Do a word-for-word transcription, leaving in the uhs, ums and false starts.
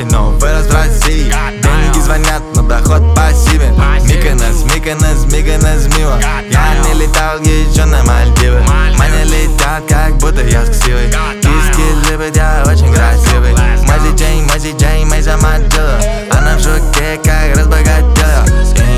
очень, но вырос в России. Деньги звонят, но доход пассивен. Миконос, Миконос, Миконос мимо. Я не летал еще на Мальдивы. Мани летят, как будто я сксивый. Киски любят, я очень красивый. Мой диджей, мой диджей, мой замаджила. Она в шоке, как разбогатела.